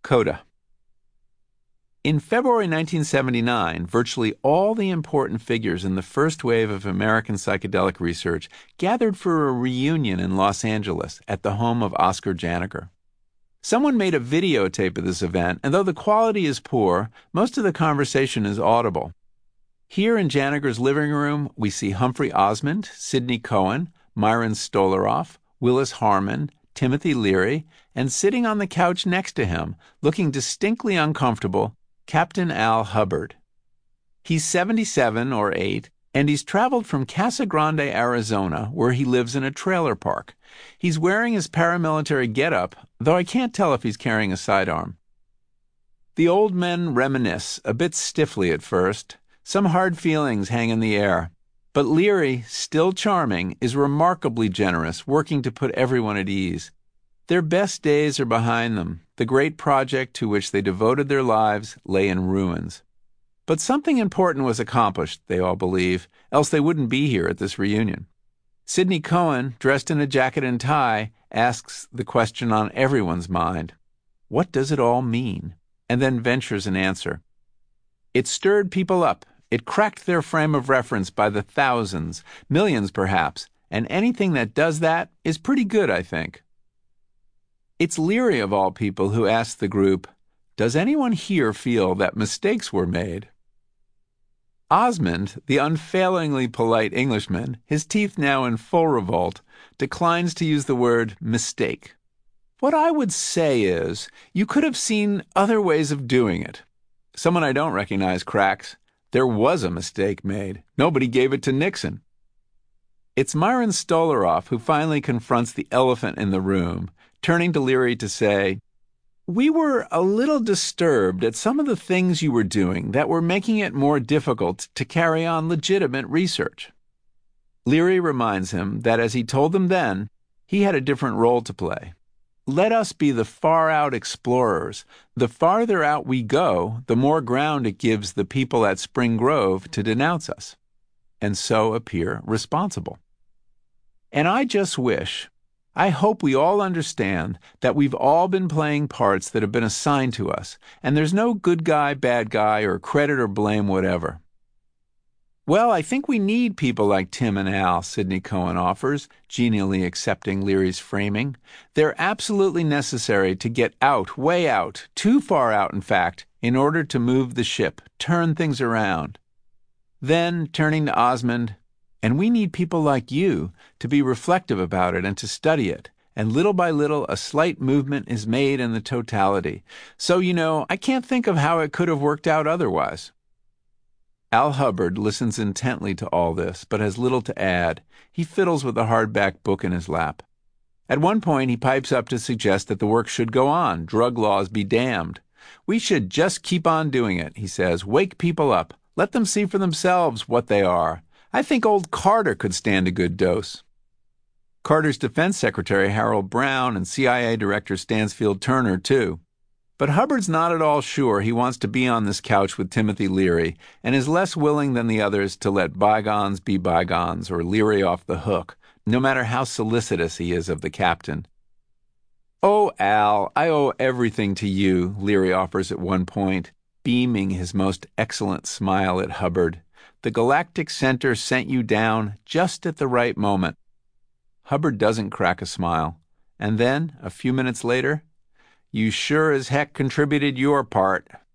Coda. In February 1979, virtually all the important figures in the first wave of American psychedelic research gathered for a reunion in Los Angeles at the home of Oscar Janiger. Someone made a videotape of this event, and though the quality is poor, most of the conversation is audible. Here in Janiger's living room, we see Humphrey Osmond, Sidney Cohen, Myron Stolaroff, Willis Harman, Timothy Leary, and sitting on the couch next to him, looking distinctly uncomfortable, Captain Al Hubbard. He's 77 or 8, and he's traveled from Casa Grande, Arizona, where he lives in a trailer park. He's wearing his paramilitary getup, though I can't tell if he's carrying a sidearm. The old men reminisce, a bit stiffly at first. Some hard feelings hang in the air. But Leary, still charming, is remarkably generous, working to put everyone at ease. Their best days are behind them. The great project to which they devoted their lives lay in ruins. But something important was accomplished, they all believe, else they wouldn't be here at this reunion. Sidney Cohen, dressed in a jacket and tie, asks the question on everyone's mind. What does it all mean? And then ventures an answer. It stirred people up. It cracked their frame of reference by the thousands, millions perhaps, and anything that does that is pretty good, I think. It's Leary, of all people, who asks the group, does anyone here feel that mistakes were made? Osmond, the unfailingly polite Englishman, his teeth now in full revolt, declines to use the word mistake. What I would say is, you could have seen other ways of doing it. Someone I don't recognize cracks, there was a mistake made. Nobody gave it to Nixon. It's Myron Stolaroff who finally confronts the elephant in the room, turning to Leary to say, we were a little disturbed at some of the things you were doing that were making it more difficult to carry on legitimate research. Leary reminds him that, as he told them then, he had a different role to play. Let us be the far-out explorers. The farther out we go, the more ground it gives the people at Spring Grove to denounce us, and so appear responsible. And I just wish, I hope we all understand that we've all been playing parts that have been assigned to us, and there's no good guy, bad guy, or credit or blame whatever. Well, I think we need people like Tim and Al, Sidney Cohen offers, genially accepting Leary's framing. They're absolutely necessary to get out, way out, too far out, in fact, in order to move the ship, turn things around. Then, turning to Osmond, and we need people like you to be reflective about it and to study it. And little by little, a slight movement is made in the totality. So, I can't think of how it could have worked out otherwise. Al Hubbard listens intently to all this, but has little to add. He fiddles with a hardback book in his lap. At one point, he pipes up to suggest that the work should go on, drug laws be damned. We should just keep on doing it, he says. Wake people up. Let them see for themselves what they are. I think old Carter could stand a good dose. Carter's Defense Secretary Harold Brown and CIA Director Stansfield Turner, too. But Hubbard's not at all sure he wants to be on this couch with Timothy Leary, and is less willing than the others to let bygones be bygones or Leary off the hook, no matter how solicitous he is of the captain. Oh, Al, I owe everything to you, Leary offers at one point, beaming his most excellent smile at Hubbard. The Galactic Center sent you down just at the right moment. Hubbard doesn't crack a smile, and then, a few minutes later, you sure as heck contributed your part.